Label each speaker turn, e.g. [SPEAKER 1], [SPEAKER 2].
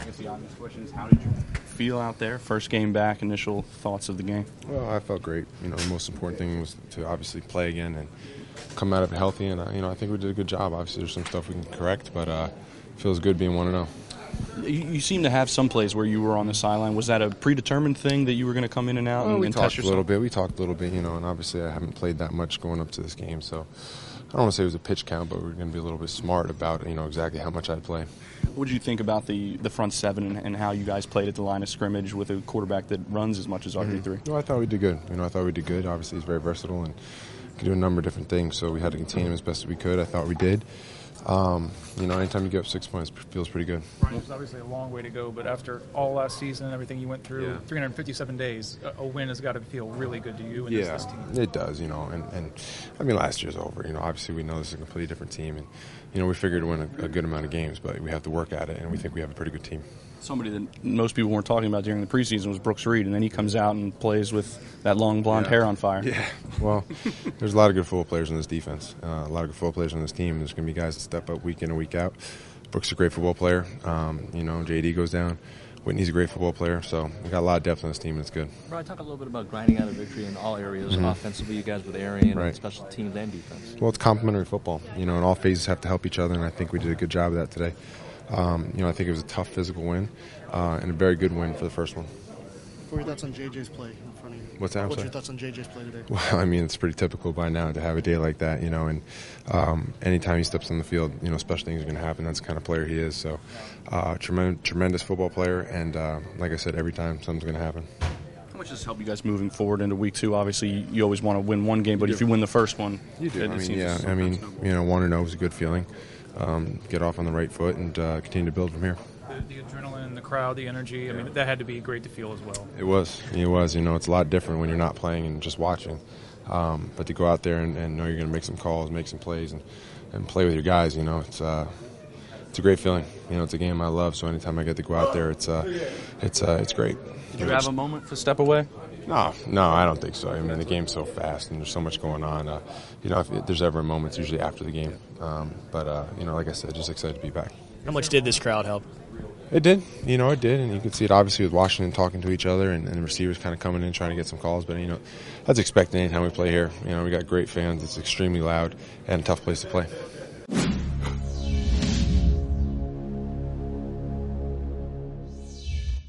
[SPEAKER 1] guess the obvious question is, how did you feel out there? First game back, initial thoughts of the game?
[SPEAKER 2] Well, I felt great. The most important thing was to obviously play again and come out of it healthy. And I think we did a good job. Obviously, there's some stuff we can correct, but it feels good being 1-0.
[SPEAKER 1] You seem to have some plays where you were on the sideline. Was that a predetermined thing that you were going to come in and out and test yourself?
[SPEAKER 2] We talked a little bit, and obviously I haven't played that much going up to this game, so I don't want to say it was a pitch count, but we're going to be a little bit smart about exactly how much I'd play.
[SPEAKER 1] What did you think about the front seven and how you guys played at the line of scrimmage with a quarterback that runs as much as RG3?
[SPEAKER 2] No, I thought we did good. I thought we did good. Obviously, he's very versatile and can do a number of different things, so we had to contain him as best as we could. I thought we did. Anytime you get up 6 points, it feels pretty good.
[SPEAKER 3] Brian, it's obviously a long way to go, but after all last season and everything you went through, 357 days, a win has got to feel really good to you and this team.
[SPEAKER 2] It does, and last year's over. Obviously we know this is a completely different team, and we figured to win a good amount of games, but we have to work at it, and we think we have a pretty good team.
[SPEAKER 1] Somebody that most people weren't talking about during the preseason was Brooks Reed, and then he comes out and plays with that long blonde hair on fire.
[SPEAKER 2] Yeah, well, there's a lot of good football players in this defense, a lot of good football players on this team. There's going to be guys that step up week in and week out. Brooks is a great football player. JD goes down. Whitney's a great football player, so we got a lot of depth on this team, and it's good.
[SPEAKER 4] Brian, talk a little bit about grinding out a victory in all areas, offensively, you guys with Arian, and special teams and defense.
[SPEAKER 2] Well, it's complementary football. And all phases have to help each other, and I think we did a good job of that today. I think it was a tough physical win and a very good win for the first one.
[SPEAKER 5] What are your thoughts on JJ's play in front of you?
[SPEAKER 2] What's that?
[SPEAKER 5] What's your thoughts on JJ's play today?
[SPEAKER 2] Well, it's pretty typical by now to have a day like that, and anytime he steps on the field, special things are going to happen. That's the kind of player he is. So, tremendous football player, and like I said, every time something's going to happen.
[SPEAKER 1] How much does this help you guys moving forward into week 2? Obviously, you always want to win one game, but if you win the first one,
[SPEAKER 2] you do. 1-0 is a good feeling. Get off on the right foot and continue to build from here.
[SPEAKER 3] The adrenaline, the crowd, the energy, that had to be great to feel as well.
[SPEAKER 2] It was. It's a lot different when you're not playing and just watching. But to go out there and know you're going to make some calls, make some plays, and play with your guys, it's a great feeling. It's a game I love, so anytime I get to go out there, it's great.
[SPEAKER 1] Did you have a moment to step away?
[SPEAKER 2] No, I don't think so. The game's so fast and there's so much going on. If there's ever a moment, it's usually after the game. Like I said, just excited to be back.
[SPEAKER 6] How much did this crowd help?
[SPEAKER 2] It did. It did, and you could see it obviously with Washington talking to each other and the receivers kind of coming in trying to get some calls. But that's expected anytime we play here. We got great fans. It's extremely loud and a tough place to play.